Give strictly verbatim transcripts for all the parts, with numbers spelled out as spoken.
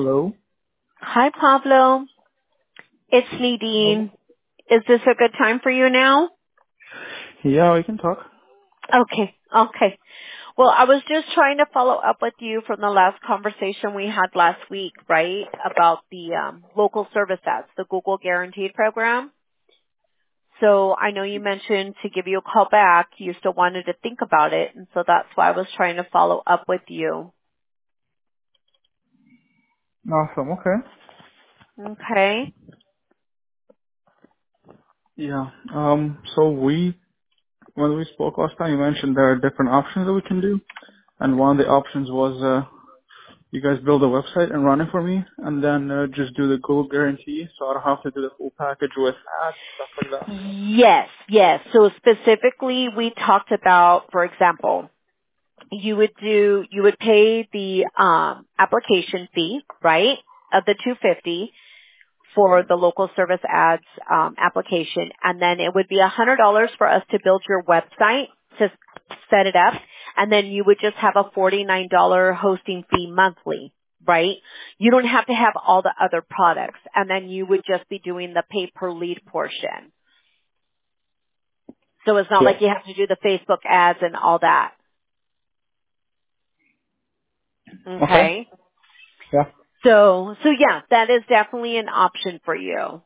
Hello. Hi, Pablo. It's Hello. Nadine. Is this a good time for you now? Yeah, we can talk. Okay, okay. Well, I was just trying to follow up with you from the last conversation we had last week, right, about the um, local service ads, the Google Guaranteed program. So I know you mentioned to give you a call back. You still wanted to think about it, and so that's why I was trying to follow up with you. Awesome. Okay. Okay? Yeah. Um. So we, when we spoke last time, you mentioned there are different options that we can do, and one of the options was uh, you guys build a website and run it for me, and then uh, just do the Google guarantee, so I don't have to do the full package with ads and stuff like that. Yes, yes. So specifically, we talked about, for example, you would do you would pay the um application fee, right, of the two hundred fifty dollars for the local service ads um application, and then it would be one hundred dollars for us to build your website, to set it up, and then you would just have a forty-nine dollars hosting fee monthly, right? You don't have to have all the other products, and then you would just be doing the pay per lead portion. So it's not Yeah. like you have to do the Facebook ads and all that. Okay. Okay? Yeah. So, so yeah, that is definitely an option for you.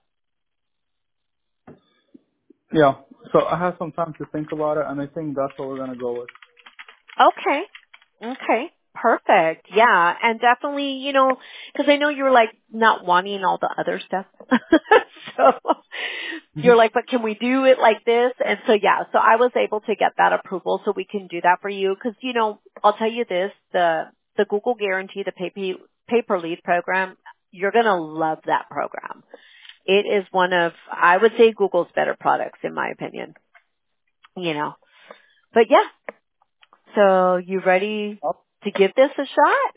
Yeah. So I have some time to think about it, and I think that's what we're gonna go with. Okay. Okay. Perfect. Yeah. And definitely, you know, cause I know you were like not wanting all the other stuff. So you're like, but can we do it like this? And so yeah, so I was able to get that approval so we can do that for you. Cause you know, I'll tell you this, the, the Google Guarantee, the pay, pay per lead program, you're going to love that program. It is one of, I would say, Google's better products in my opinion, you know. But yeah, so you ready Oh. to give this a shot?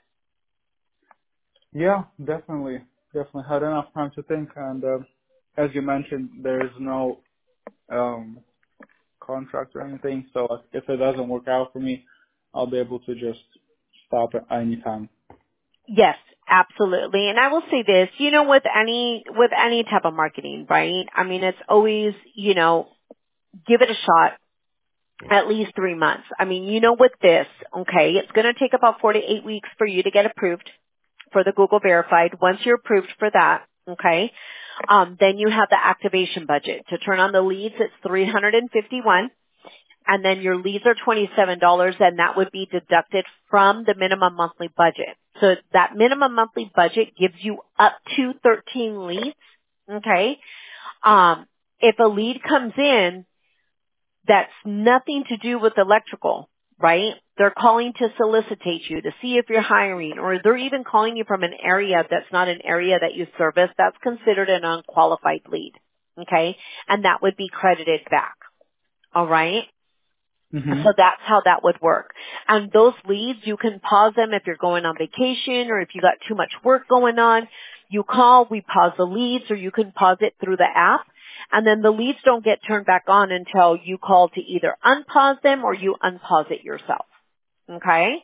Yeah, definitely. Definitely had enough time to think, and uh, as you mentioned, there's no um, contract or anything, so if it doesn't work out for me, I'll be able to just stop at any time. Yes, absolutely. And I will say this, you know, with any, with any type of marketing, right? I mean, it's always, you know, give it a shot at least three months. I mean, you know, with this, okay, it's going to take about four to eight weeks for you to get approved for the Google Verified. Once you're approved for that, okay, um, then you have the activation budget. To turn on the leads, it's three hundred fifty-one. And then your leads are twenty-seven dollars, and that would be deducted from the minimum monthly budget. So that minimum monthly budget gives you up to thirteen leads, okay? Um, if a lead comes in that's nothing to do with electrical, right? They're calling to solicitate you to see if you're hiring, or they're even calling you from an area that's not an area that you service, that's considered an unqualified lead, okay? And that would be credited back, all right? hmm So that's how that would work. And those leads, you can pause them if you're going on vacation or if you got too much work going on. You call, we pause the leads, or you can pause it through the app. And then the leads don't get turned back on until you call to either unpause them or you unpause it yourself. Okay?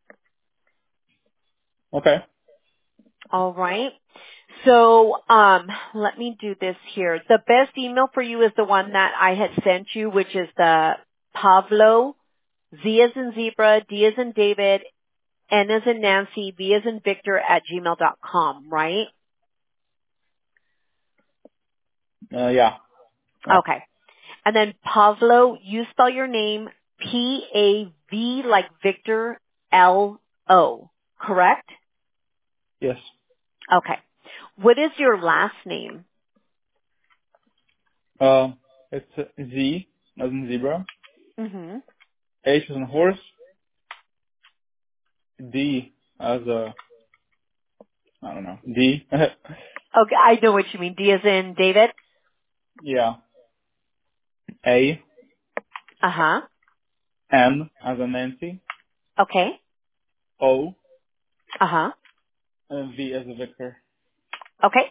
Okay. All right. So, um, let me do this here. The best email for you is the one that I had sent you, which is the Pavlo, Z as in zebra, D as in David, N as in Nancy, V as in Victor at gmail dot com, right? Uh, yeah. Yeah. Okay. And then Pavlo, you spell your name P A V like Victor L O, correct? Yes. Okay. What is your last name? Uh, it's uh, Z as in zebra, hmm H as in horse, D as a I don't know D. Okay, I know what you mean. D as in David? yeah. A Uh-huh. N as in Nancy, Okay. O Uh-huh. and V as in Victor. Okay.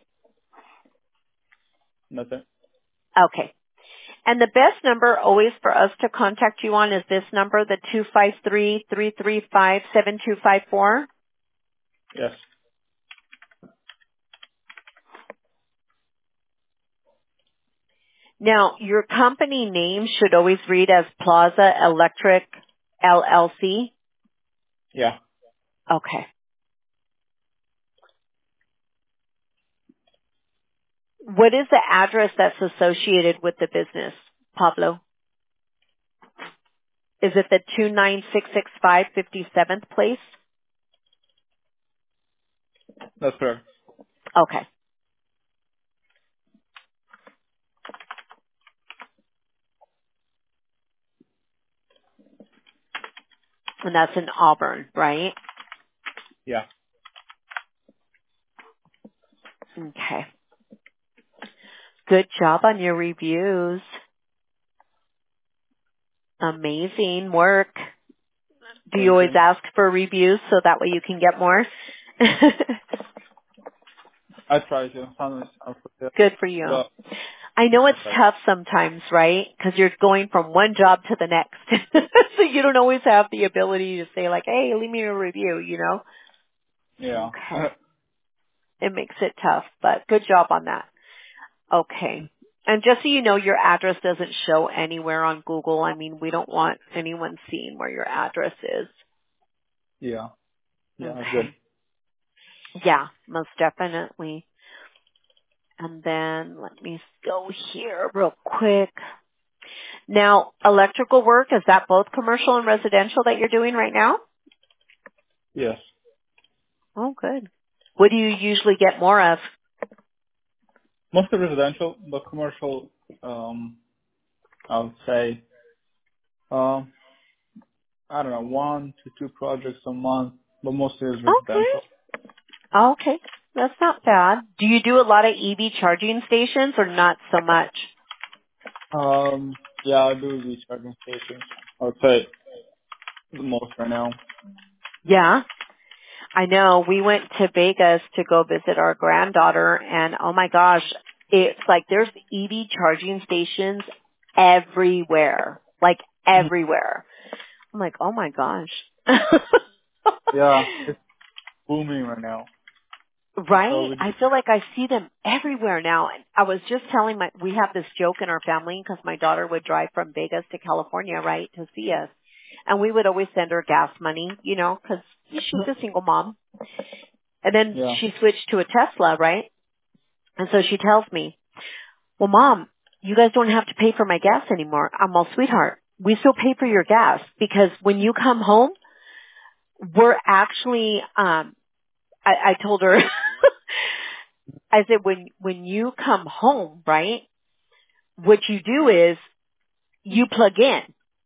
That's it. Okay. And the best number always for us to contact you on is this number, the two five three, three three five, seven two five four. Yes. Now, your company name should always read as Plaza Electric L L C. Yeah. Okay. What is the address that's associated with the business, Pablo? Is it the two nine six six five fifty-seventh place? That's correct. Okay. And that's in Auburn, right? Yeah. Okay. Good job on your reviews. Amazing work. Do you Thank always you. ask for reviews so that way you can get more? I try to. Sometimes I forget. Good for you. But I know it's I try. tough sometimes, right? Because you're going from one job to the next. So you don't always have the ability to say like, hey, leave me a review, you know? Yeah. Okay. It makes it tough, but good job on that. Okay. And just so you know, your address doesn't show anywhere on Google. I mean, we don't want anyone seeing where your address is. yeah. Yeah. That's good. Okay. Yeah, most definitely. And then let me go here real quick. Now, electrical work, is that both commercial and residential that you're doing right now? Yes. Oh, good. What do you usually get more of? Mostly residential, but commercial. Um, I would say. Um, I don't know, one to two projects a month, but mostly is residential. Okay. Okay. That's not bad. Do you do a lot of E V charging stations or not so much? Um, yeah, I do these charging stations. I would say the most right now. Yeah. I know. We went to Vegas to go visit our granddaughter and oh my gosh, it's like there's E V charging stations everywhere. Like Mhm. everywhere. I'm like, oh my gosh. Yeah, it's booming right now. So Right? we I just, feel like I see them everywhere now. I was just telling my, we have this joke in our family because my daughter would drive from Vegas to California, right, to see us. And we would always send her gas money, you know, because she's a single mom. And then yeah. she switched to a Tesla, right? And so she tells me, well, Mom, you guys don't have to pay for my gas anymore. I'm all, sweetheart, we still pay for your gas because when you come home, we're actually, um, I, I told her, I said, when, when you come home, right, what you do is you plug in.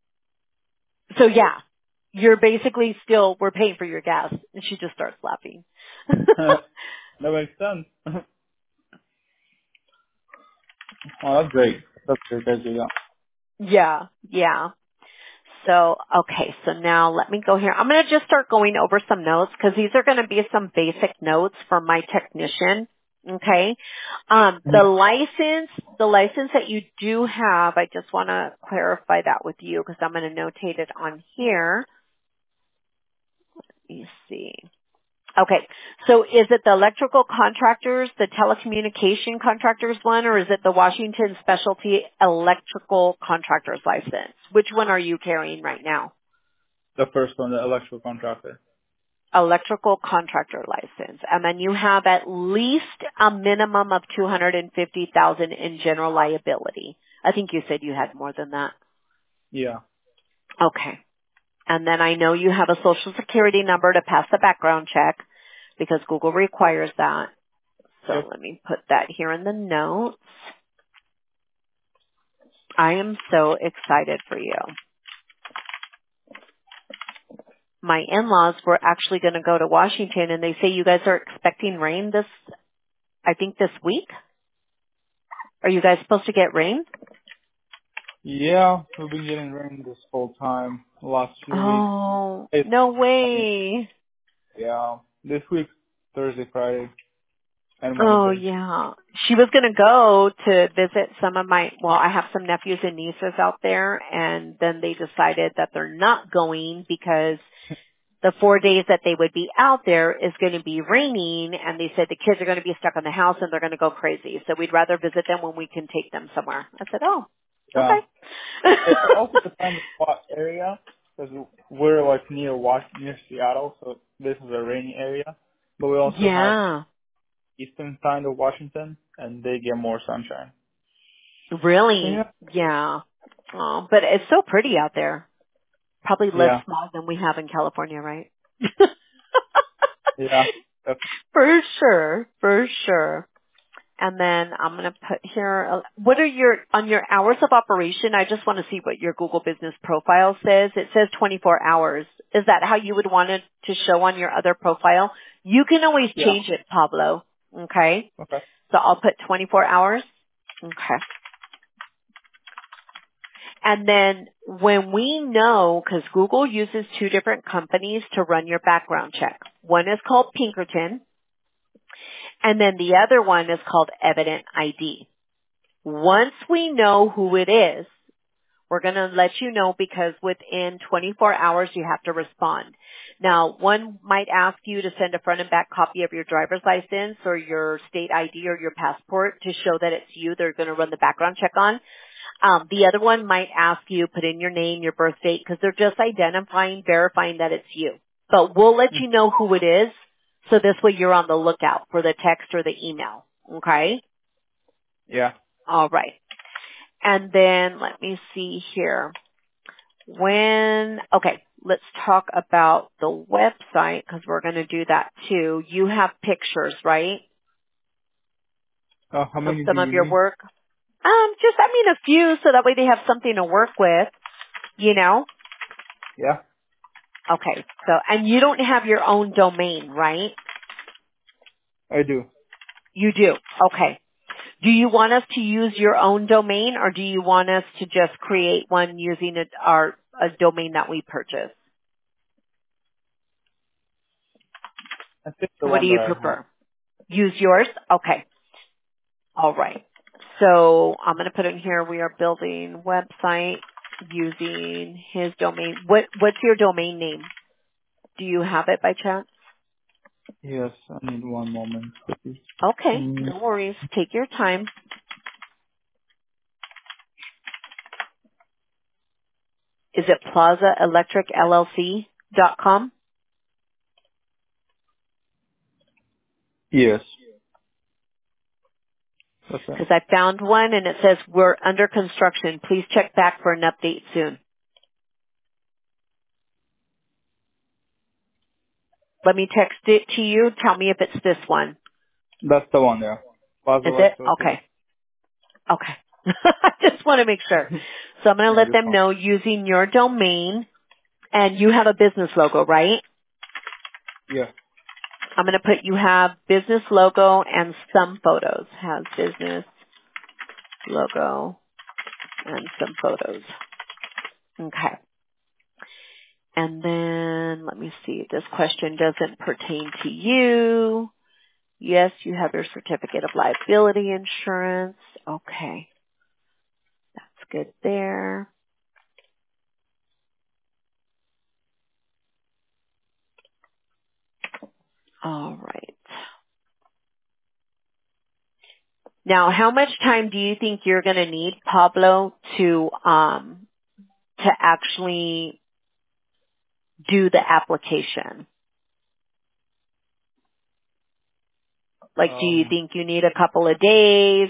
So yeah, you're basically still, we're paying for your gas. And she just starts laughing. That makes sense. Oh, that's great. That's great, guys. Yeah. Yeah, yeah. So, okay, so now let me go here. I'm going to just start going over some notes because these are going to be some basic notes for my technician. Okay. Um, the Mhm. license, the license that you do have, I just want to clarify that with you because I'm going to notate it on here. Let me see. Okay. So is it the electrical contractors, the telecommunication contractors one, or is it the Washington Specialty Electrical Contractors license? Which one are you carrying right now? The first one, the electrical contractor. Electrical contractor license. And then you have at least a minimum of two hundred fifty thousand in general liability. I think you said you had more than that. Yeah. Okay. And then I know you have a social security number to pass the background check because Google requires that. So Yep. let me put that here in the notes. I am so excited for you. My in-laws were actually going to go to Washington and they say you guys are expecting rain this, I think this week. Are you guys supposed to get rain? Yeah, we've been getting rain this whole time, the last few weeks. Oh, It's no funny. way. Yeah. This week, Thursday, Friday, and Oh Wednesday. yeah. She was going to go to visit some of my, well, I have some nephews and nieces out there and then they decided that they're not going because the four days that they would be out there is going to be raining, and they said the kids are going to be stuck in the house and they're going to go crazy. So we'd rather visit them when we can take them somewhere. I said, oh, Yeah. okay. It also depends on what area, because we're like near Wash near Seattle, so this is a rainy area. But we also have Yeah. eastern side of Washington, and they get more sunshine. So Really? yeah. Yeah. Oh, but it's so pretty out there. Probably less Yeah. smog than we have in California, right? Yeah. That's, For sure. For sure. And then I'm going to put here, uh, what are your, on your hours of operation, I just want to see what your Google Business Profile says. It says twenty-four hours. Is that how you would want it to show on your other profile? You can always yeah. change it, Pablo. Okay? Okay. So I'll put twenty-four hours. Okay. And then when we know, because Google uses two different companies to run your background check. One is called Pinkerton, and then the other one is called Evident I D. Once we know who it is, we're going to let you know because within twenty-four hours you have to respond. Now, one might ask you to send a front and back copy of your driver's license or your state I D or your passport to show that it's you they're going to run the background check on. Um, the other one might ask you put in your name, your birth date, because they're just identifying, verifying that it's you. But we'll let Mm. you know who it is, so this way you're on the lookout for the text or the email. Okay? Yeah. All right. And then let me see here. When, okay, let's talk about the website because we're going to do that too. You have pictures, right? Uh, how Of many do some of you your need? work? Um, just, I mean, a few so that way they have something to work with, you know? Yeah. Okay, so, and you don't have your own domain, right? I do. You do. Okay. Do you want us to use your own domain or do you want us to just create one using a, our, a domain that we purchased? I think the What do one you that I have. prefer? Use yours? Okay. All right. So I'm going to put in here we are building website using his domain. What what's your domain name? Do you have it by chance? Yes, I need one moment. Okay. Mm, No worries. Take your time. Is it plaza electric l l c dot com? yes. That's right. Because I found one and it says we're under construction. Please check back for an update soon. Let me text it to you. Tell me if it's this one. That's the one there. Plaza Is it? Electric. Okay. Okay. I just want to make sure. So I'm going to No, let you're them fine. know using your domain, and you have a business logo, right? Yeah. I'm going to put you have business logo and some photos. Has business logo and some photos. Okay. And then let me see. This question doesn't pertain to you. Yes, you have your certificate of liability insurance. Okay. That's good there. All right. Now, how much time do you think you're going to need, Pablo, to um, to actually do the application? Like, do you Um, think you need a couple of days?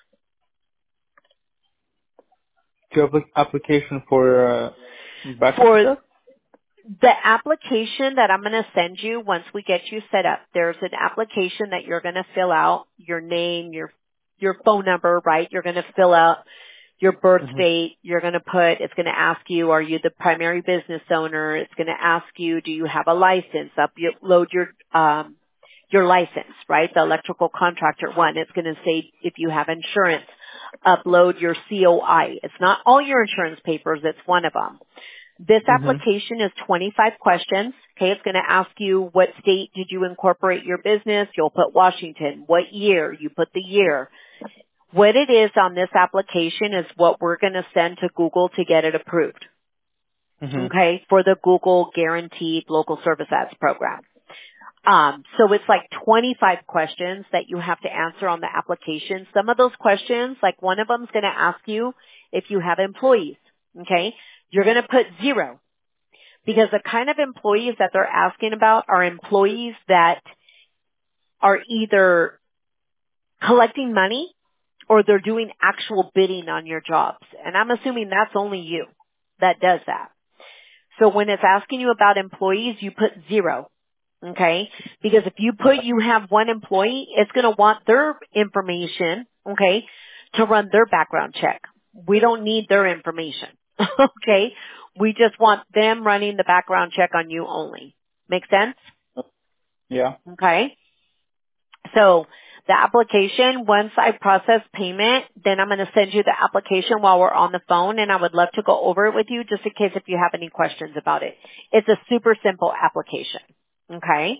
do you have an application for uh, background For check? the application that I'm going to send you once we get you set up, there's an application that you're going to fill out, your name, your your phone number, right? You're going to fill out your birth Mm-hmm. date. You're going to put, it's going to ask you, are you the primary business owner? It's going to ask you, do you have a license? Upload your, um, your license, right? The electrical contractor one. It's going to say if you have insurance, upload your C O I. It's not all your insurance papers. It's one of them. This Mm-hmm. application is twenty-five questions. Okay, it's going to ask you what state did you incorporate your business. You'll put Washington. What year? You put the year. What it is on this application is what we're going to send to Google to get it approved. Mhm. okay, for the Google Guaranteed Local Service Ads program. Um, so it's like twenty-five questions that you have to answer on the application. Some of those questions, like one of them is going to ask you if you have employees, okay? You're going to put zero because the kind of employees that they're asking about are employees that are either collecting money or they're doing actual bidding on your jobs. And I'm assuming that's only you that does that. So when it's asking you about employees, you put zero. Okay? Because if you put you have one employee, it's going to want their information, okay, to run their background check. We don't need their information. Okay? We just want them running the background check on you only. Make sense? Yeah. Okay? So the application, once I process payment, then I'm going to send you the application while we're on the phone, and I would love to go over it with you just in case if you have any questions about it. It's a super simple application. Okay?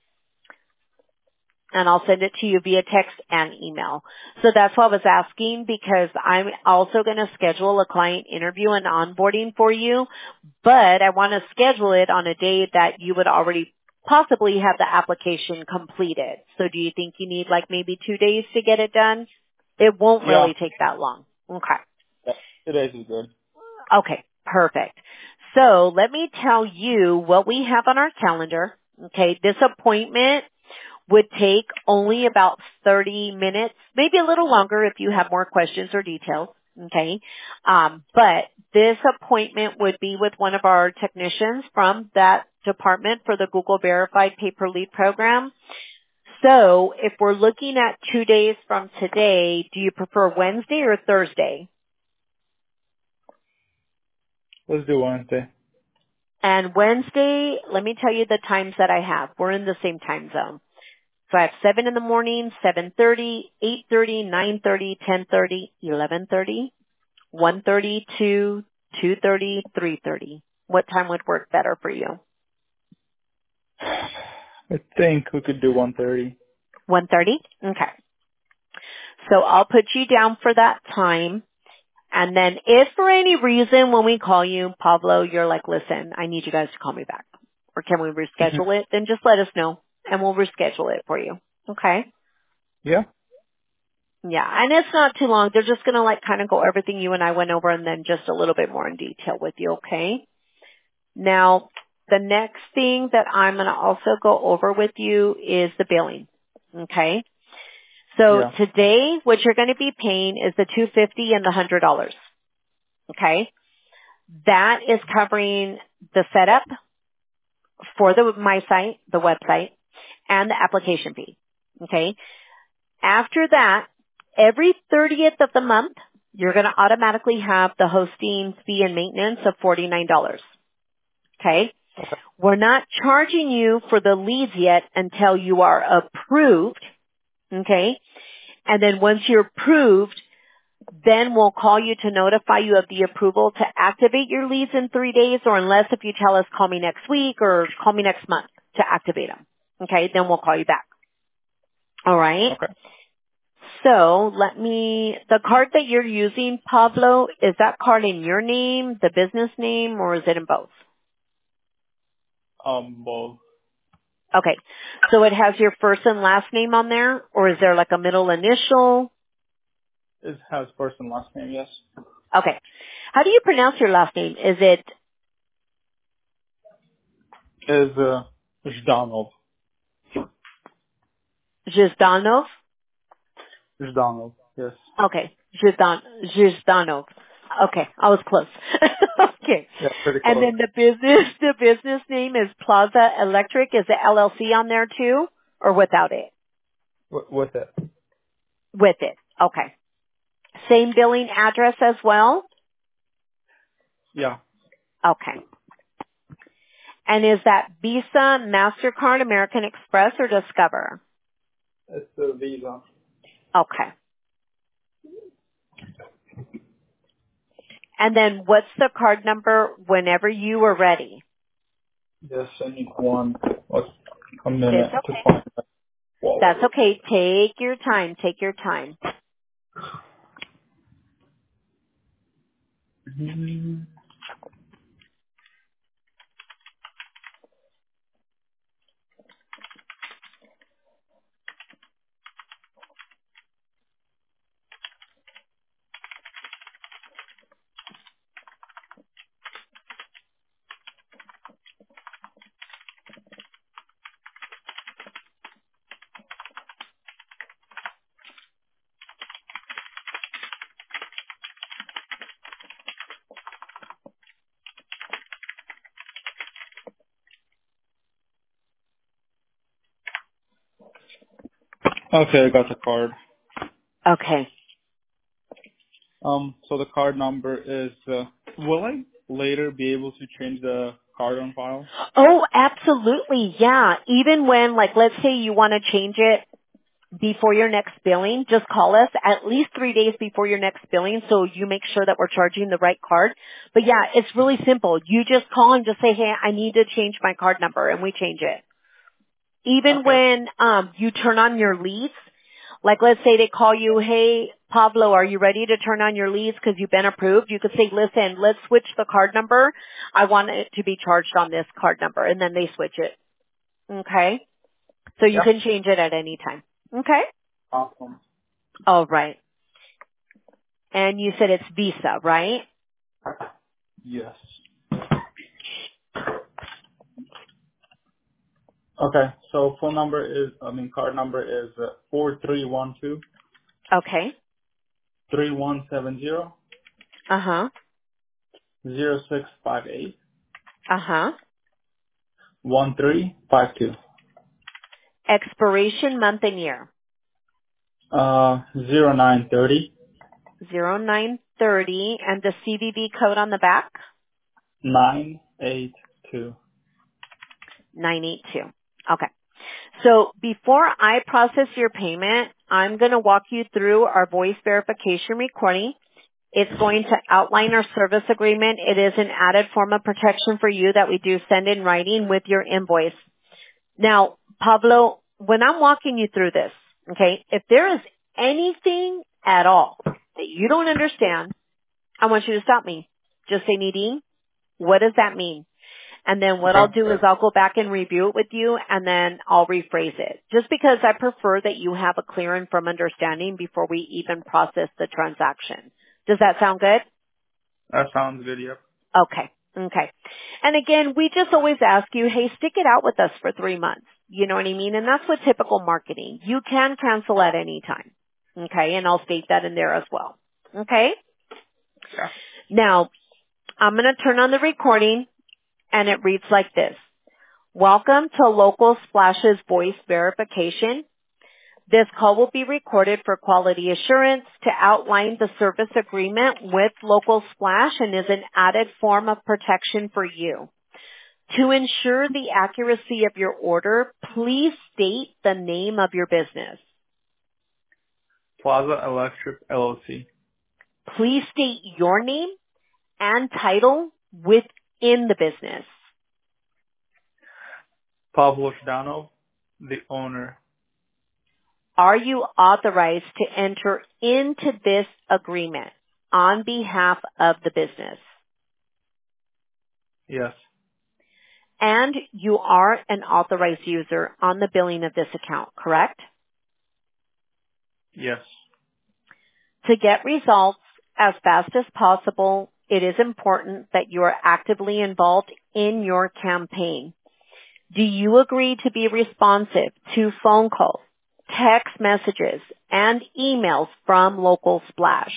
And I'll send it to you via text and email. So that's why I was asking because I'm also going to schedule a client interview and onboarding for you, but I want to schedule it on a day that you would already possibly have the application completed. So do you think you need like maybe two days to get it done? It won't Yeah. really take that long. Okay. Yeah. Two days is good. Okay. Perfect. So let me tell you what we have on our calendar. Okay. This appointment would take only about thirty minutes, maybe a little longer if you have more questions or details. Okay. Um, but this appointment would be with one of our technicians from that department for the Google Verified Pay Per Lead program. So if we're looking at two days from today, do you prefer Wednesday or Thursday? Let's do Wednesday. And Wednesday, let me tell you the times that I have. We're in the same time zone. So I have seven in the morning, seven thirty, eight thirty, nine thirty, ten thirty, eleven thirty, one thirty, two, two thirty, three thirty. What time would work better for you? I think we could do one thirty. one thirty? Okay. So I'll put you down for that time. And then if for any reason when we call you, Pablo, you're like, listen, I need you guys to call me back. Or can we Mhm. reschedule it? Then just let us know and we'll reschedule it for you. Okay? Yeah. Yeah, and it's not too long. They're just going to like kind of go everything you and I went over and then just a little bit more in detail with you, okay? Now, the next thing that I'm going to also go over with you is the billing, okay? So Yeah. today, what you're going to be paying is the two hundred fifty dollars and the one hundred dollars, okay? That is covering the setup for the my site, the website, and the application fee, okay? After that, every thirtieth of the month, you're going to automatically have the hosting fee and maintenance of forty-nine dollars. Okay? Okay. We're not charging you for the leads yet until you are approved. Okay? And then once you're approved, then we'll call you to notify you of the approval to activate your leads in three days or unless if you tell us call me next week or call me next month to activate them. Okay? Then we'll call you back. All right? Okay. So let me, the card that you're using, Pablo, is that card in your name, the business name, or is it in both? Um, well, Okay. So it has your first and last name on there, or is there like a middle initial? it has first and last name, yes. Okay. How do you pronounce your last name? Is it Is, uh, is Donald. Zhizdanov? Is Donald, yes. Okay. Zhizdan, Zhizdanov. Okay. I was close. Okay. Yeah, pretty And close. then the business, the business name is Plaza Electric. Is the L L C on there too, or without it? W- with it. With it. Okay. Same billing address as well? Yeah. Okay. And is that Visa, MasterCard, American Express, or Discover? It's the Visa. Okay. And then what's the card number whenever you are ready? Yes, I need one. What's a It's minute to okay. find my That's wallet. okay. Take your time. Take your time. Mhm. Okay, I got the card. Okay. Um, so the card number is, uh, will I later be able to change the card on file? Oh, absolutely. Yeah. Even when, like, let's say you want to change it before your next billing, just call us at least three days before your next billing so you make sure that we're charging the right card. But yeah, it's really simple. You just call and just say, hey, I need to change my card number, and we change it. Even Okay. when um you turn on your leads, like let's say they call you, hey, Pablo, are you ready to turn on your leads because you've been approved? You could say, listen, let's switch the card number. I want it to be charged on this card number, and then they switch it. Okay? So you Yeah. can change it at any time. Okay? Awesome. All right. And you said it's Visa, right? Yes. Okay. So phone number is, I mean, card number is uh, four three one two Okay. three one seven zero Uh-huh. zero six five eight Uh-huh. one three five two. Expiration month and year. Uh, zero nine thirty zero nine thirty and the C V V code on the back? nine eight two. nine eight two. Okay. So before I process your payment, I'm going to walk you through our voice verification recording. It's going to outline our service agreement. It is an added form of protection for you that we do send in writing with your invoice. Now, Pablo, when I'm walking you through this, okay, if there is anything at all that you don't understand, I want you to stop me. Just say, Nadine, what does that mean? And then what I'll Okay. do is I'll go back and review it with you, and then I'll rephrase it. Just because I prefer that you have a clear and firm understanding before we even process the transaction. Does that sound good? That sounds good. Yep. Okay. Okay. And again, we just always ask you, hey, stick it out with us for three months. You know what I mean? And that's what typical marketing. You can cancel at any time. Okay. And I'll state that in there as well. Okay. Yeah. Now, I'm going to turn on the recording, and it reads like this. Welcome to Local Splash's voice verification. This call will be recorded for quality assurance to outline the service agreement with Local Splash and is an added form of protection for you. To ensure the accuracy of your order, please state the name of your business. Plaza Electric L L C. Please state your name and title within the business. Pablo Zhdanov, the owner. Are you authorized to enter into this agreement on behalf of the business? Yes. And you are an authorized user on the billing of this account, correct? Yes. To get results as fast as possible, it is important that you are actively involved in your campaign. Do you agree to be responsive to phone calls, text messages, and emails from Local Splash?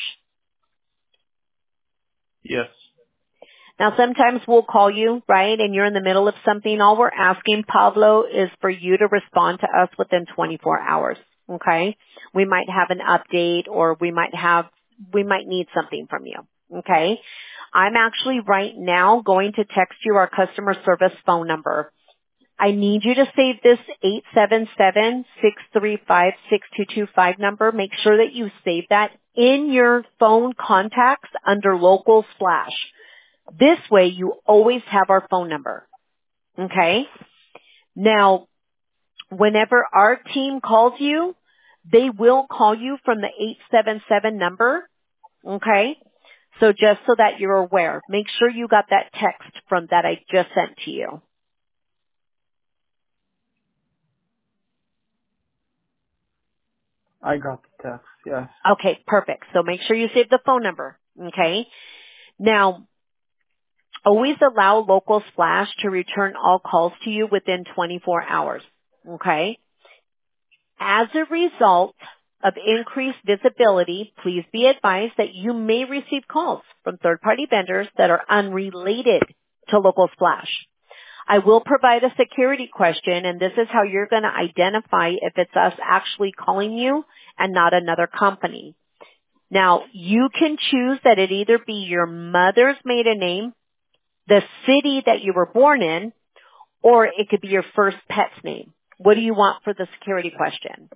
Yes. Now sometimes we'll call you, right, and you're in the middle of something. All we're asking, Pablo, is for you to respond to us within twenty-four hours, okay? We might have an update or we might have, we might need something from you, okay? I'm actually right now going to text you our customer service phone number. I need you to save this eight seven seven, six three five, six two two five number. Make sure that you save that in your phone contacts under Local Splash. This way you always have our phone number. Okay? Now, whenever our team calls you, they will call you from the eight seven seven number. Okay? So just so that you're aware, make sure you got that text from that I just sent to you. I got the text. Yes. Okay, perfect. So make sure you save the phone number. Okay? Now, always allow Local Splash to return all calls to you within twenty-four hours. Okay? As a result of increased visibility, please be advised that you may receive calls from third-party vendors that are unrelated to Local Splash. I will provide a security question, and this is how you're going to identify if it's us actually calling you and not another company. Now, you can choose that it either be your mother's maiden name, the city that you were born in, or it could be your first pet's name. What do you want for the security question?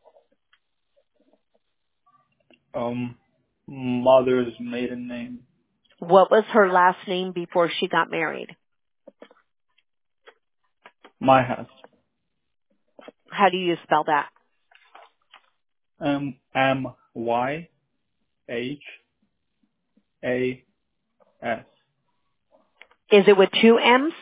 Um, mother's maiden name. What was her last name before she got married? My house. How do you spell that? M M Y H A S. Is it with two M's?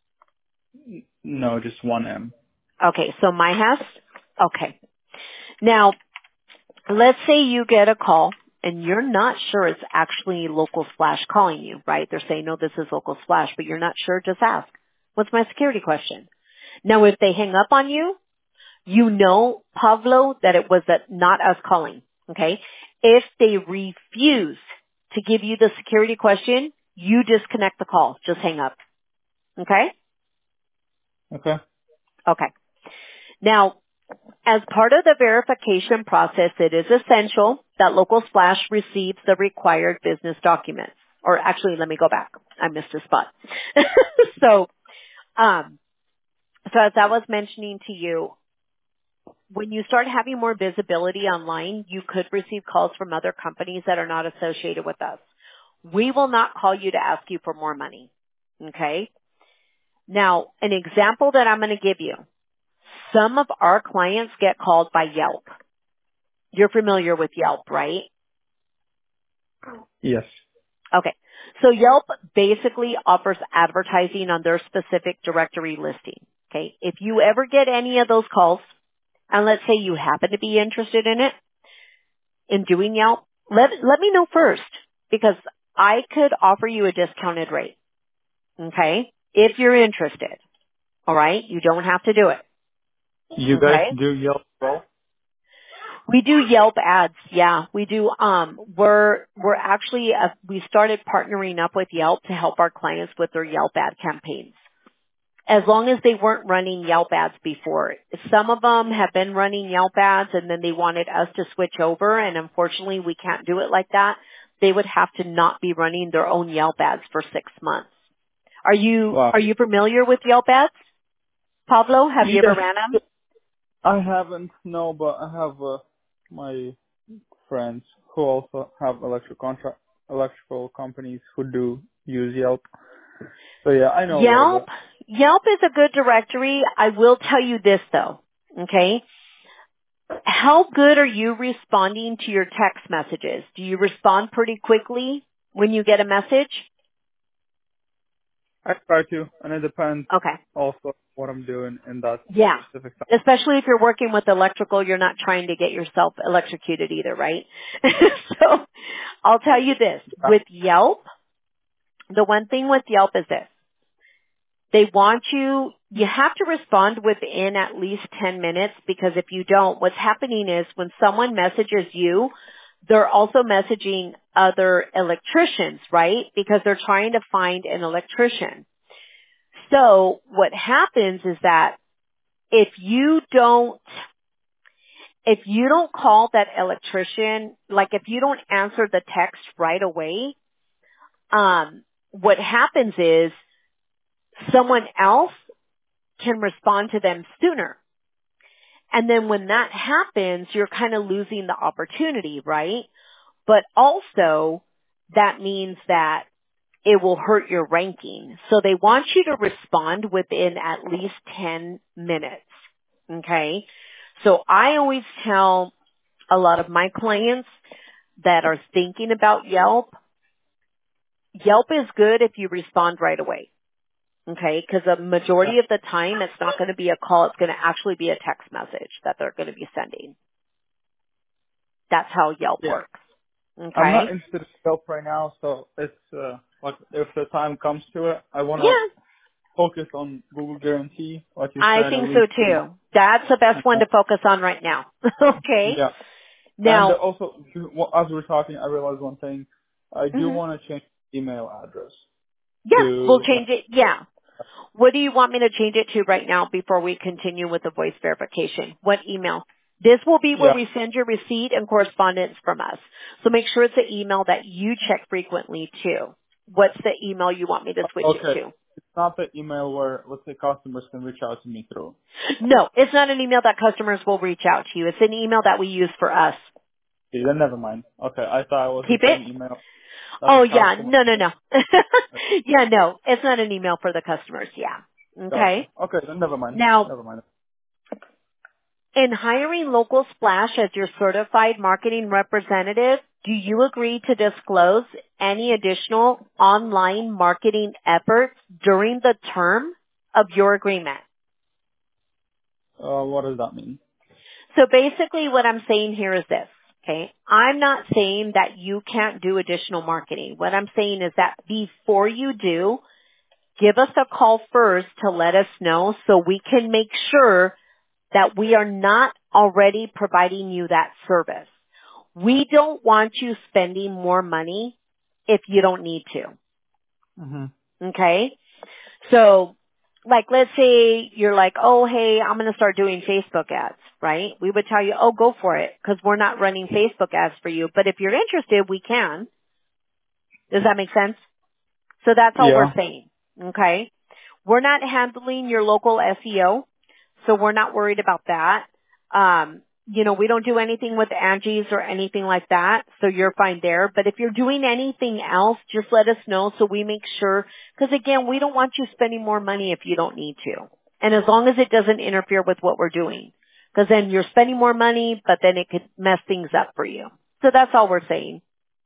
No, just one M. Okay, so my house? Okay. Now, let's say you get a call and you're not sure it's actually Local Splash calling you, right? They're saying, no, this is Local Splash, but you're not sure, just ask. What's my security question? Now, if they hang up on you, you know, Pablo, that it was a, not us calling, okay? If they refuse to give you the security question, you disconnect the call. Just hang up, okay? Okay. Okay. Now, as part of the verification process, it is essential that Local Splash receives the required business documents. Or actually, let me go back. I missed a spot. so, um, so as I was mentioning to you, when you start having more visibility online, you could receive calls from other companies that are not associated with us. We will not call you to ask you for more money. Okay? Now, an example that I'm going to give you. Some of our clients get called by Yelp. You're familiar with Yelp, right? Yes. Okay. So Yelp basically offers advertising on their specific directory listing. Okay. If you ever get any of those calls, and let's say you happen to be interested in it, in doing Yelp, let, let me know first because I could offer you a discounted rate. Okay. If you're interested. All right. You don't have to do it. You guys Okay. do Yelp Pro? We do Yelp ads. Yeah, we do. Um, we're, we're actually, uh, we started partnering up with Yelp to help our clients with their Yelp ad campaigns. As long as they weren't running Yelp ads before. Some of them have been running Yelp ads and then they wanted us to switch over and unfortunately we can't do it like that. They would have to not be running their own Yelp ads for six months. Are you, Wow. are you familiar with Yelp ads? Pablo, have you ever Yes. ran them? I haven't, no, but I have uh, my friends who also have electric contract, electrical companies who do use Yelp. So yeah, I know a little Yelp, bit. Yelp is a good directory. I will tell you this though, okay? How good are you responding to your text messages? Do you respond pretty quickly when you get a message? I try to, and it depends Okay. also what I'm doing in that Yeah. specific time. Especially if you're working with electrical, you're not trying to get yourself electrocuted either, right? So I'll tell you this. Yeah. With Yelp, the one thing with Yelp is this. They want you, you have to respond within at least ten minutes because if you don't, what's happening is when someone messages you, they're also messaging other electricians, right? Because they're trying to find an electrician. So what happens is that if you don't, if you don't call that electrician, like if you don't answer the text right away, um, what happens is someone else can respond to them sooner. And then when that happens, you're kind of losing the opportunity, right? But also that means that it will hurt your ranking. So they want you to respond within at least ten minutes. Okay. So I always tell a lot of my clients that are thinking about Yelp, Yelp is good if you respond right away. Okay, because a Yeah. majority of the time it's not going to be a call, it's going to actually be a text message that they're going to be sending. That's how Yelp Yeah. works. I'm not Okay? interested in Yelp right now, so it's uh, like if the time comes to it, I want to Yeah, focus on Google Guarantee, like you I said, at think so least. too. That's the best one to focus on right now. Okay? Yeah. And uh, Now, also, well, as we're talking, I realized one thing. I do mhm. want to change email address Yeah, we'll to, uh, change it. Yeah. What do you want me to change it to right now before we continue with the voice verification? What email? This will be where Yeah. we send your receipt and correspondence from us. So make sure it's the email that you check frequently too. What's the email you want me to switch it Okay. to? It's not the email where, let's say, customers can reach out to me through. No, it's not an email that customers will reach out to you. It's an email that we use for us. Okay, then never mind. Okay, I thought it was the Keep it? same email that the Oh yeah, customer. no, no, no. yeah, no, it's not an email for the customers. Yeah. Gotcha. Okay. Okay, then never mind. Now, Never mind. in hiring Local Splash as your certified marketing representative, do you agree to disclose any additional online marketing efforts during the term of your agreement? Uh, what does that mean? So basically what I'm saying here is this, okay? I'm not saying that you can't do additional marketing. What I'm saying is that before you do, give us a call first to let us know so we can make sure that we are not already providing you that service. We don't want you spending more money if you don't need to. Mm-hmm. Okay? So, like, let's say you're like, oh, hey, I'm going to start doing Facebook ads, right? We would tell you, oh, go for it, because we're not running Facebook ads for you. But if you're interested, we can. Does that make sense? So that's all we're Yeah. saying. Okay? We're not handling your local S E O, so we're not worried about that. Um, you know, we don't do anything with Angie's or anything like that, so you're fine there. But if you're doing anything else, just let us know so we make sure, because again, we don't want you spending more money if you don't need to. And as long as it doesn't interfere with what we're doing. Because then you're spending more money, but then it could mess things up for you. So that's all we're saying.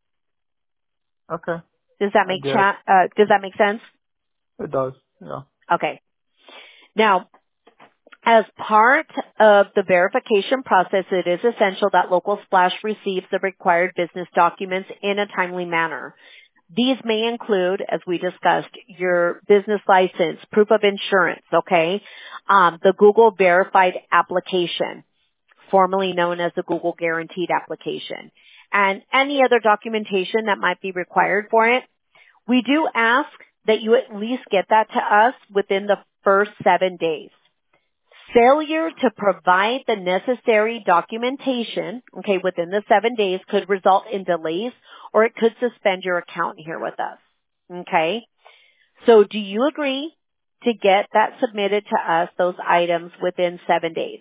Okay. Does that I make get it. chat, uh, does that make sense? It does. Yeah. Okay. Now, as part of the verification process, it is essential that Local Splash receives the required business documents in a timely manner. These may include, as we discussed, your business license, proof of insurance, okay, um, the Google Verified application, formerly known as the Google Guaranteed application, and any other documentation that might be required for it. We do ask that you at least get that to us within the first seven days. Failure to provide the necessary documentation, okay, within the seven days could result in delays or it could suspend your account here with us. Okay? So do you agree to get that submitted to us, those items, within seven days?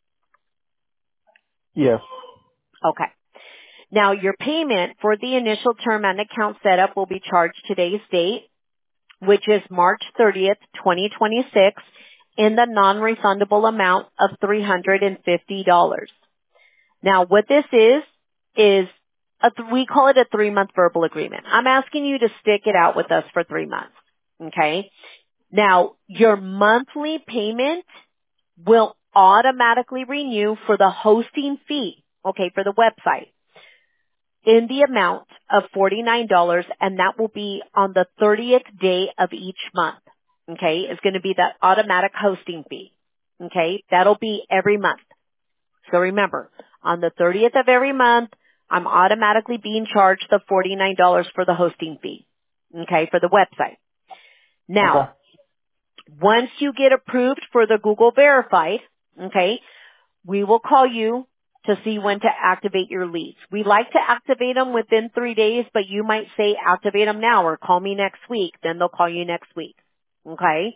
Yes. Okay. Now your payment for the initial term and account setup will be charged today's date, which is March thirtieth, twenty twenty-six, in the non-refundable amount of three hundred fifty dollars. Now, what this is, is a th- we call it a three-month verbal agreement. I'm asking you to stick it out with us for three months. Okay? Now, your monthly payment will automatically renew for the hosting fee, okay, for the website, in the amount of forty-nine dollars, and that will be on the thirtieth day of each month. Okay? It's going to be that automatic hosting fee. Okay? That'll be every month. So remember, on the thirtieth of every month, I'm automatically being charged the forty-nine dollars for the hosting fee. Okay? For the website. Okay. Now, once you get approved for the Google Verified, okay, we will call you to see when to activate your leads. We like to activate them within three days, but you might say activate them now or call me next week. Then they'll call you next week. Okay?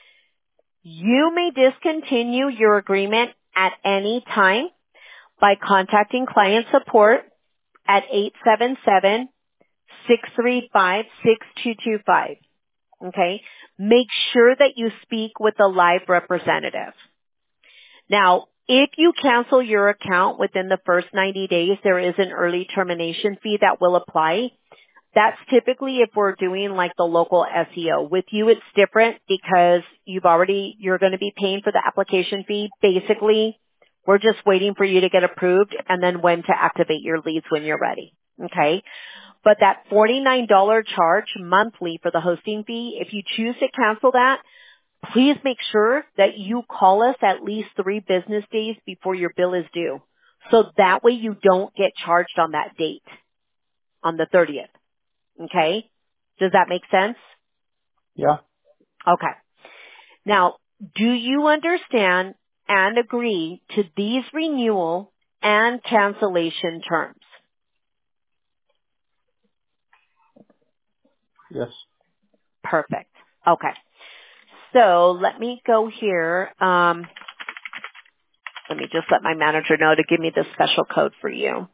You may discontinue your agreement at any time by contacting client support at eight seven seven, six three five, six two two five. Okay? Make sure that you speak with a live representative. Now, if you cancel your account within the first ninety days, there is an early termination fee that will apply. That's typically if we're doing like the local S E O. With you, it's different because you've already, you're going to be paying for the application fee. Basically, we're just waiting for you to get approved and then when to activate your leads when you're ready. Okay? But that forty-nine dollars charge monthly for the hosting fee, if you choose to cancel that, please make sure that you call us at least three business days before your bill is due. So that way you don't get charged on that date, on the thirtieth. Okay? Does that make sense? Yeah. Okay. Now, do you understand and agree to these renewal and cancellation terms? Yes. Perfect. Okay. So let me go here. Um, let me just let my manager know to give me the special code for you.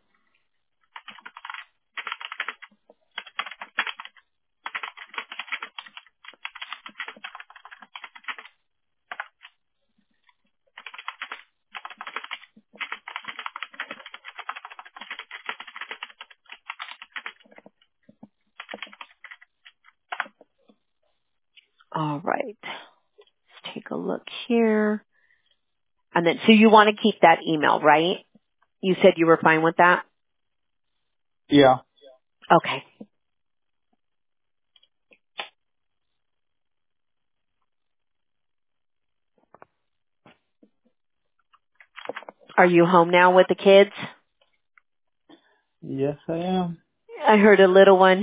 All right. Let's take a look here. And then, so you want to keep that email, right? You said you were fine with that? Yeah. Okay. Are you home now with the kids? Yes, I am. I heard a little one.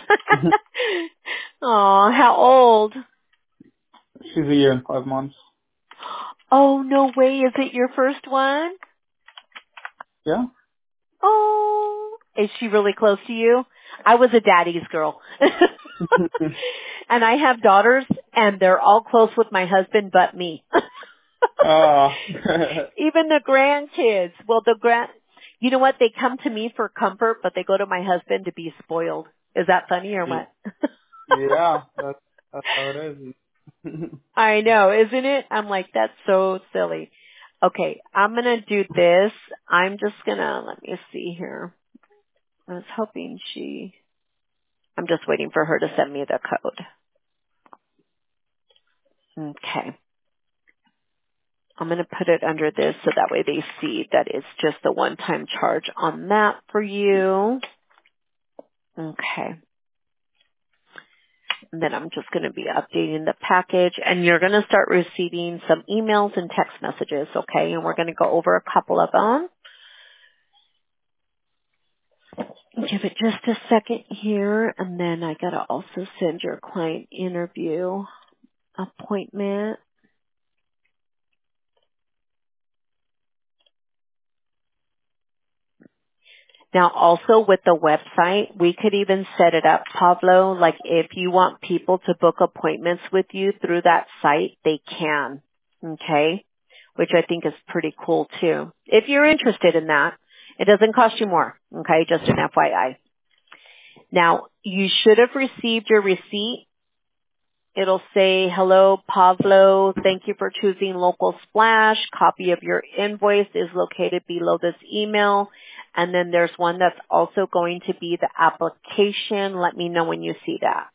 Oh, how old? She's a year and five months. Oh, no way. Is it your first one? Yeah. Oh, is she really close to you? I was a daddy's girl. And I have daughters, and they're all close with my husband but me. Ah. Even the grandkids. Well, the grand, you know what? They come to me for comfort, but they go to my husband to be spoiled. Is that funny or what? Yeah, that's that's how it is. I know, isn't it? I'm like, that's so silly. Okay, I'm going to do this. I'm just going to, let me see here. I was hoping she, I'm just waiting for her to send me the code. Okay. I'm going to put it under this so that way they see that it's just a one-time charge on that for you. Okay. And then I'm just going to be updating the package, and you're going to start receiving some emails and text messages, okay? And we're going to go over a couple of them. Give it just a second here, and then I got to also send your client interview appointment. Now also with the website, we could even set it up, Pablo, like if you want people to book appointments with you through that site, they can. Okay? Which I think is pretty cool too. If you're interested in that, it doesn't cost you more. Okay? Just an F Y I. Now, you should have received your receipt. It'll say, hello, Pablo. Thank you for choosing Local Splash. Copy of your invoice is located below this email. And then there's one that's also going to be the application. Let me know when you see that.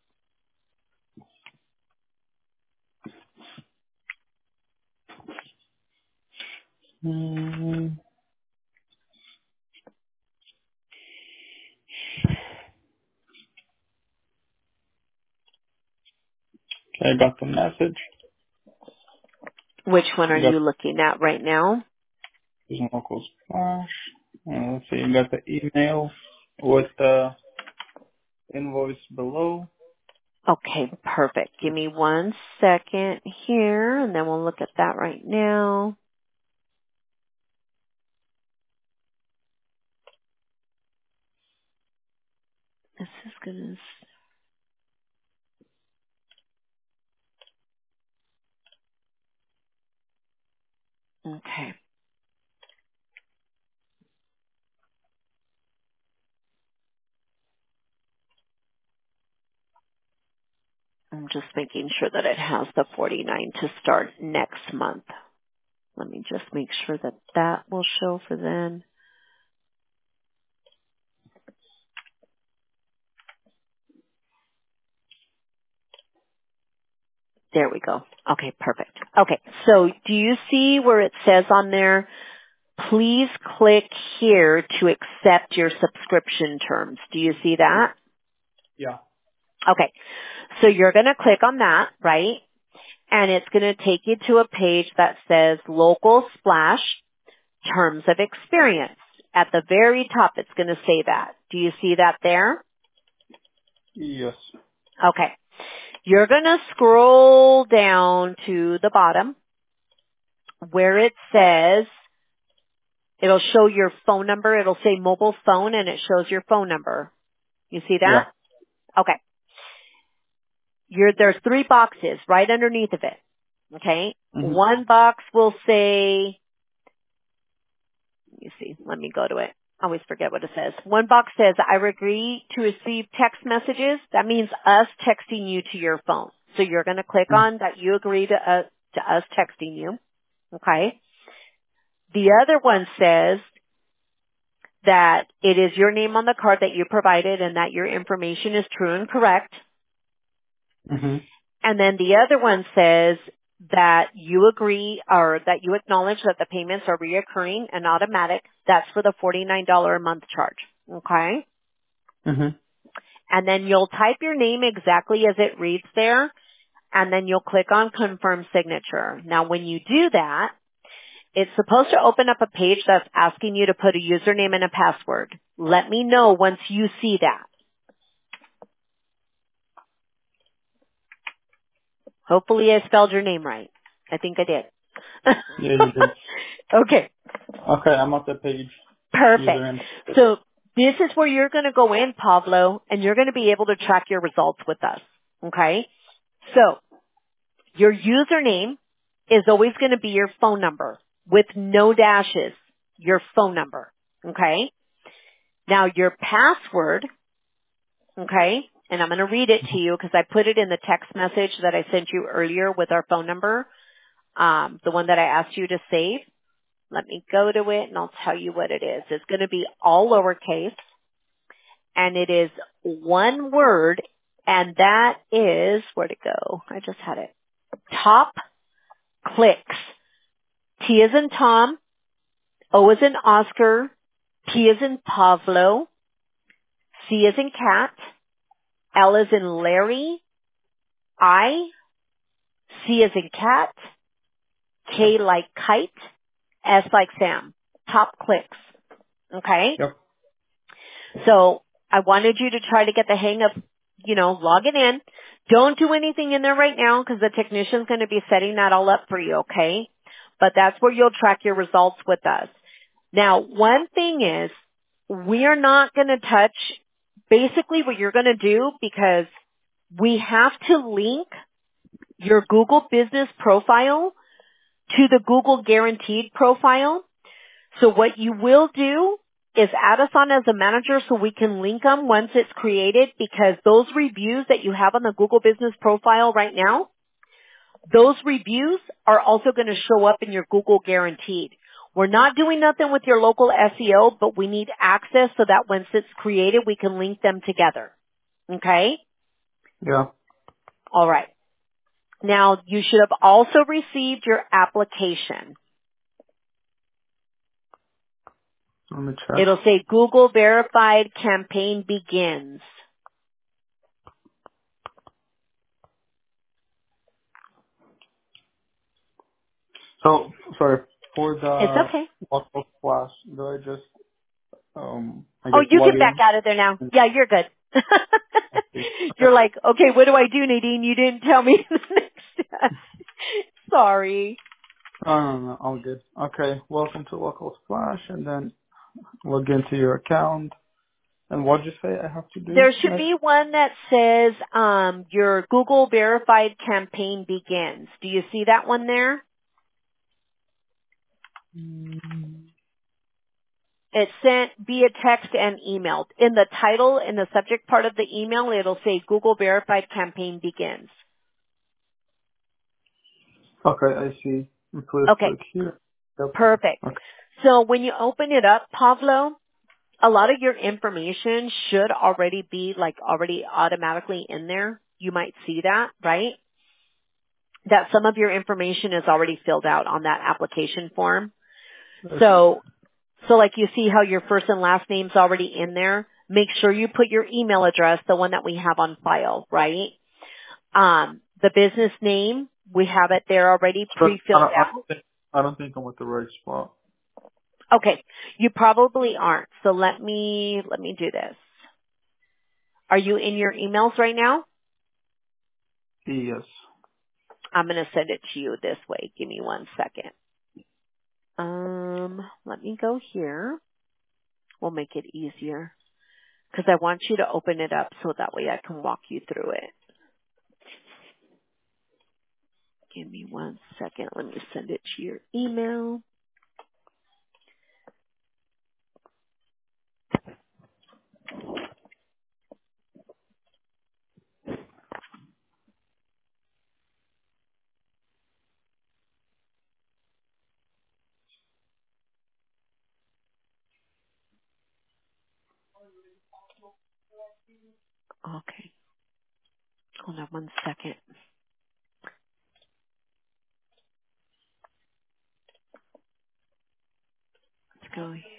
Mm, okay, I got the message. Which one are You got you looking at right now? the local splash. Uh, let's see, you got the email with the invoice below. Okay, perfect. Give me one second here, and then we'll look at that right now. This is going to... Okay. I'm just making sure that it has the forty-nine to start next month. Let me just make sure that that will show for then. There we go. Okay, perfect. Okay, so do you see where it says on there, please click here to accept your subscription terms? Do you see that? Yeah. Okay, so you're going to click on that, right? And it's going to take you to a page that says Local Splash Terms of Experience. At the very top, it's going to say that. Do you see that there? Yes. Okay. You're going to scroll down to the bottom where it says, it'll show your phone number. It'll say mobile phone and it shows your phone number. You see Yeah. that? Okay. You're, there's three boxes right underneath of it. Okay. Mhm. One box will say, let me see, let me go to it. I always forget what it says. One box says, I agree to receive text messages. That means us texting you to your phone. So you're going to click Mhm. on that you agree to, uh, to us texting you. Okay. The other one says that it is your name on the card that you provided and that your information is true and correct. Mhm. And then the other one says that you agree or that you acknowledge that the payments are reoccurring and automatic. That's for the forty-nine dollars a month charge. Okay? Mhm. And then you'll type your name exactly as it reads there, and then you'll click on confirm signature. Now when you do that, it's supposed to open up a page that's asking you to put a username and a password. Let me know once you see that. Hopefully I spelled your name right. I think I did. Yeah, you did. Okay, Okay, I'm at the page. perfect. Username. So this is where you're going to go in, Pablo, and you're going to be able to track your results with us. Okay? So your username is always going to be your phone number with no dashes, your phone number. Okay? Now your password, okay, and I'm going to read it to you because I put it in the text message that I sent you earlier with our phone number, um, the one that I asked you to save. Let me go to it and I'll tell you what it is. It's going to be all lowercase and it is one word and that is, where'd it go? I just had it. Top clicks. T is in Tom, O is in Oscar, P is in Pavlo, C is in cat, L is in Larry, I, C is in cat, K like kite, S like Sam. Top clicks. Okay? Yep. So I wanted you to try to get the hang of, you know, logging in. Don't do anything in there right now because the technician's going to be setting that all up for you, okay? But that's where you'll track your results with us. Now, one thing is we are not going to touch basically what you're going to do because we have to link your Google business profile to the Google guaranteed profile. So what you will do is add us on as a manager so we can link them once it's created because those reviews that you have on the Google business profile right now, those reviews are also going to show up in your Google guaranteed. We're not doing nothing with your local S E O, but we need access so that once it's created, we can link them together. Okay? Yeah. All right. Now, you should have also received your application. Let me check. It'll say Google verified campaign begins. So, sorry, for It's the okay. local class, do I just, um, I Oh, guess you log can back in? out of there now. And Yeah, you're good. okay. You're like, okay, what do I do, Nadine? You didn't tell me the next step. Sorry. No, no, no, all good. Okay, welcome to Local Splash, and then log into your account. And what'd you say I have to do There should next? be one that says um, your Google verified campaign begins. Do you see that one there? Mm, It's sent via text and email. In the title, in the subject part of the email, it'll say Google verified campaign begins. Okay, I see. Please Okay, click here. Yep. perfect. Okay. So when you open it up, Pavlo, a lot of your information should already be like already automatically in there. You might see that, right? That some of your information is already filled out on that application form. I see. So, so like you see how your first and last name's already in there. Make sure you put your email address, the one that we have on file, right? Um, the business name, we have it there already But I pre-filled don't, I out. don't think I don't think I'm at the right spot. Okay, you probably aren't. So let me let me do this. Are you in your emails right now? Yes. I'm going to send it to you this way. Give me one second. Um, let me go here. We'll make it easier because I want you to open it up so that way I can walk you through it. Give me one second. Let me send it to your email. Okay. Hold on one second. Let's go here.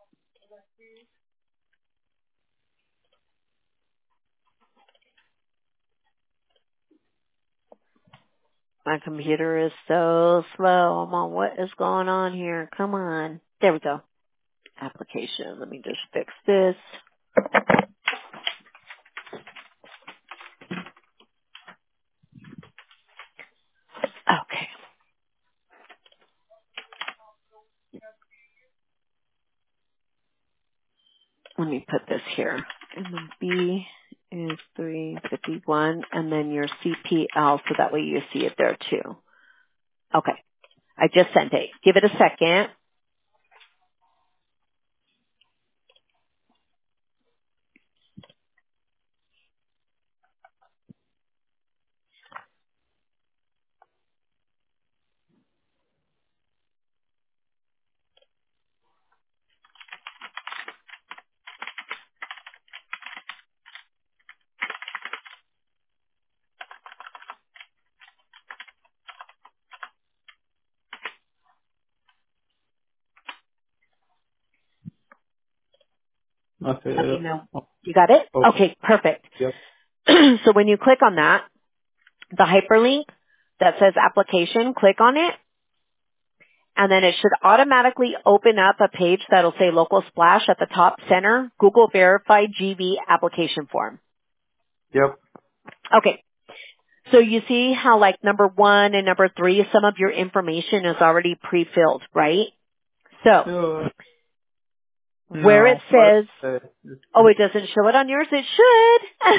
My computer is so slow. I'm on what is going on here. Come on. There we go. Application. Let me just fix this. Okay. Let me put this here. And then B is three fifty-one and then your C P L so that way you see it there too. Okay. I just sent it. Give it a second. Okay. Let me Yep. know. Oh, You got it? oh, Okay, perfect. yep. So when you click on that, the hyperlink that says application, click on it, and then it should automatically open up a page that'll say local splash at the top center, Google verified G V application form. Yep. Okay. So you see how like number one and number three, some of your information is already pre-filled, right? So Uh, where it no, but says, uh, oh, it doesn't show it on yours, it should.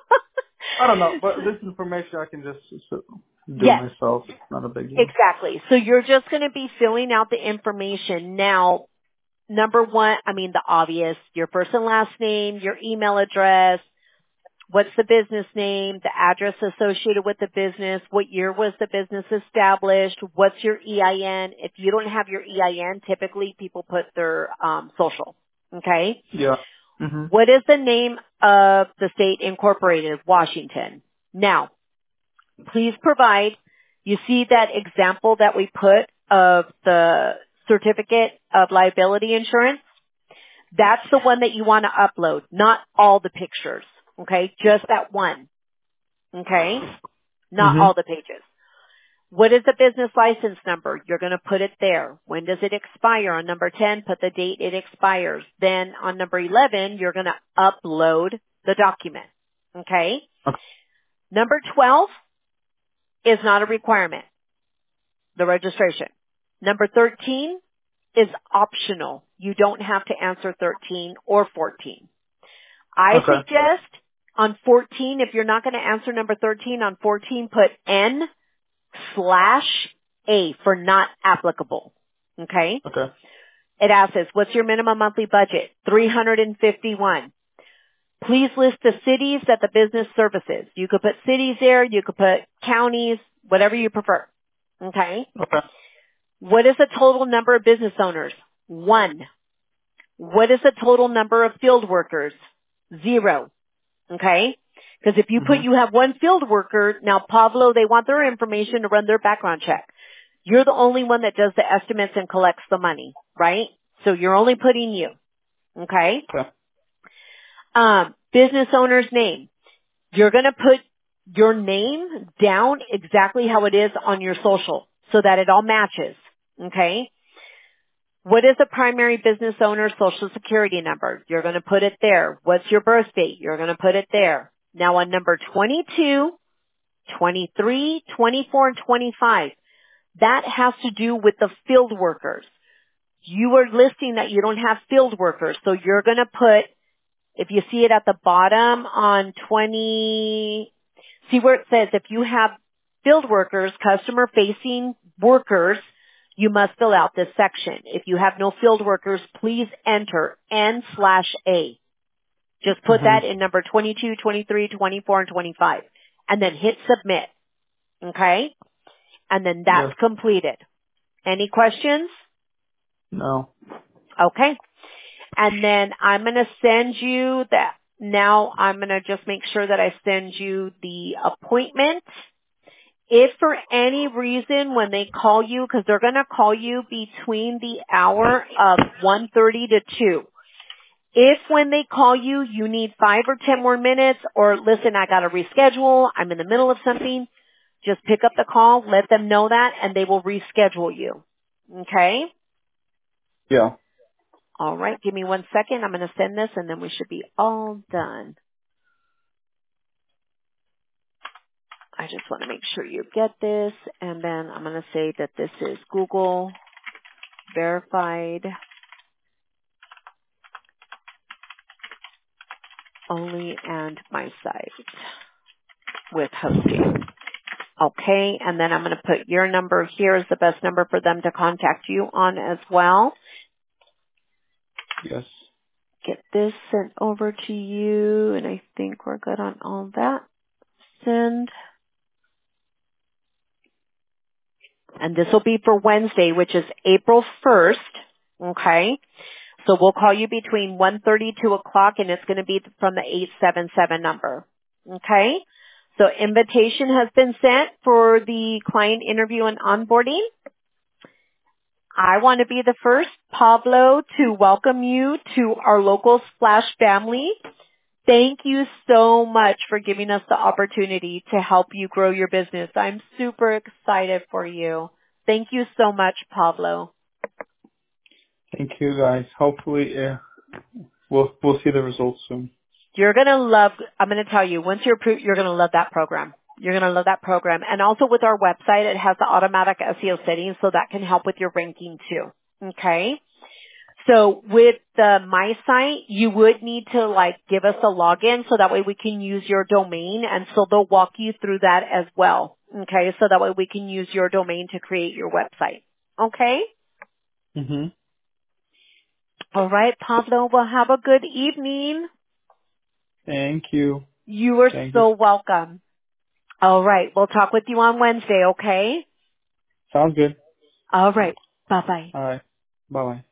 I don't know. But this information I can just s- do Yes, myself. It's not a big deal. exactly. So you're just going to be filling out the information. Now, number one, I mean the obvious, your first and last name, your email address, what's the business name, the address associated with the business, what year was the business established, what's your E I N. If you don't have your E I N, typically people put their um, social. Okay? Yeah. Mhm. What is the name of the state incorporated, Washington? Now, please provide, you see that example that we put of the certificate of liability insurance? That's the one that you want to upload, not all the pictures. Okay? Just that one. Okay? Not Mhm. all the pages. What is the business license number? You're going to put it there. When does it expire? On number ten, put the date it expires. Then on number eleven, you're going to upload the document. Okay? Okay. Number twelve is not a requirement, the registration. Number thirteen is optional. You don't have to answer thirteen or fourteen. I Okay. suggest on fourteen, if you're not going to answer number thirteen, on fourteen, put N slash A for not applicable. Okay? Okay. It asks us, what's your minimum monthly budget? three hundred fifty-one. Please list the cities that the business services. You could put cities there, you could put counties, whatever you prefer. Okay? Okay. What is the total number of business owners? One. What is the total number of field workers? Zero. Okay? Because if you put Mhm. you have one field worker, now Pablo, they want their information to run their background check. You're the only one that does the estimates and collects the money, right? So you're only putting you. Okay? Okay. Um, business owner's name. You're going to put your name down exactly how it is on your social so that it all matches. Okay? What is the primary business owner's social security number? You're going to put it there. What's your birth date? You're going to put it there. Now on number twenty-two, twenty-three, twenty-four, and twenty-five. That has to do with the field workers. You are listing that you don't have field workers, so you're going to put, if you see it at the bottom on twenty, see where it says if you have field workers, customer facing workers, you must fill out this section. If you have no field workers, please enter N slash A. Just put Mhm. that in number twenty-two, twenty-three, twenty-four, and twenty-five. And then hit submit. Okay? And then Yes. that's completed. Any questions? No. Okay. And then I'm going to send you that. Now I'm going to just make sure that I send you the appointment. If for any reason when they call you, because they're going to call you between the hour of one thirty to two. If when they call you, you need five or ten more minutes, or listen, I got to reschedule, I'm in the middle of something, just pick up the call, let them know that, and they will reschedule you. Okay? Yeah. All right, give me one second. I'm going to send this, and then we should be all done. I just want to make sure you get this, and then I'm going to say that this is Google verified only and my site with hosting. Okay, and then I'm going to put your number here as the best number for them to contact you on as well. Yes. Get this sent over to you, and I think we're good on all that. Send. And this will be for Wednesday, which is April first. Okay, so we'll call you between one thirty, two o'clock, and it's going to be from the eight seven seven number. Okay, so invitation has been sent for the client interview and onboarding. I want to be the first, Pablo, to welcome you to our local Splash family. Thank you so much for giving us the opportunity to help you grow your business. I'm super excited for you. Thank you so much, Pablo. Thank you, guys. Hopefully, uh, we'll we'll see the results soon. You're going to love, I'm going to tell you, once you're approved, you're going to love that program. You're going to love that program. And also with our website, it has the automatic S E O settings, so that can help with your ranking too. Okay? So with the My Site, you would need to like give us a login so that way we can use your domain, and so they'll walk you through that as well. Okay? So that way we can use your domain to create your website. Okay? Mhm. All right, Pablo, well have a good evening. Thank you. You are Thank you. so welcome. All right. We'll talk with you on Wednesday, okay? Sounds good. All right. Bye-bye. All right. Bye bye.